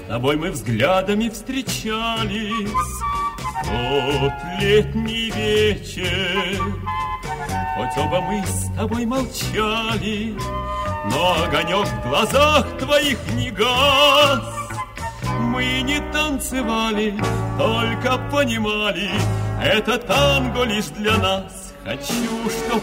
тобой мы взглядами встречались тот летний вечер. Хоть оба мы с тобой молчали, но огонек в глазах твоих не гас. Мы не танцевали, только понимали, это танго лишь для нас. Хочу, чтоб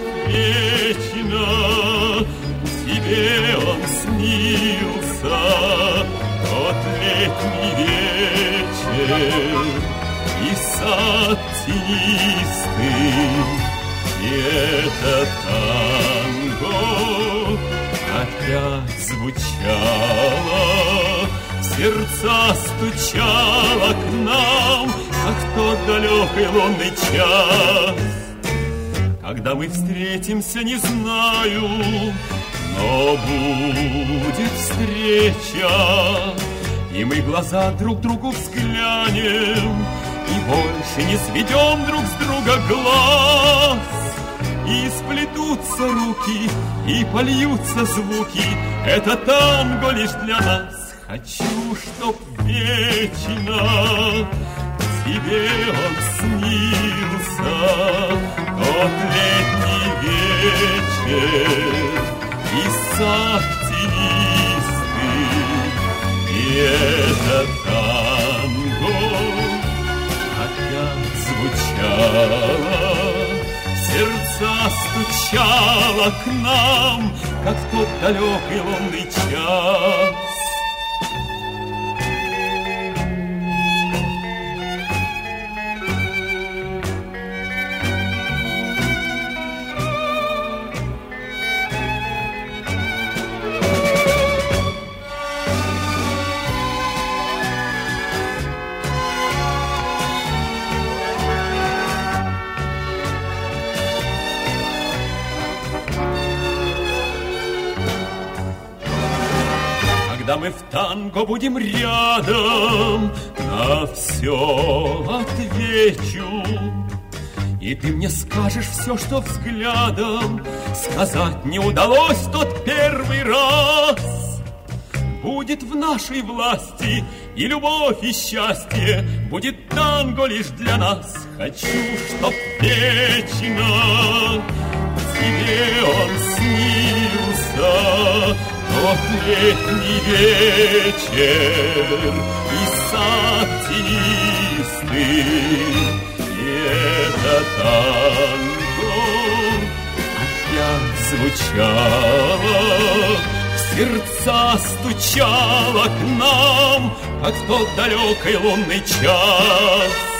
вечно тебе он снился, тот летний вечер и сад тенистый, и это танго опять звучало, в сердца стучало к нам, как тот далекий лунный час. Когда мы встретимся, не знаю, но будет встреча, и мы глаза друг другу взглянем, и больше не сведем друг с друга глаз. И сплетутся руки, и польются звуки, это танго лишь для нас. Хочу, чтоб вечно тебе он снился, тот летний вечер и сад тенистый, и это танго опять звучало, сердца стучало к нам, как в тот далекий лунный час. Когда мы в танго будем рядом, на все отвечу. И ты мне скажешь все, что взглядом сказать не удалось тот первый раз. Будет в нашей власти и любовь, и счастье, будет танго лишь для нас. Хочу, чтоб вечно тебе он снился, тот летний вечер и сад тенистый, и это танго опять звучало, в сердца стучало к нам, как в тот далекий лунный час.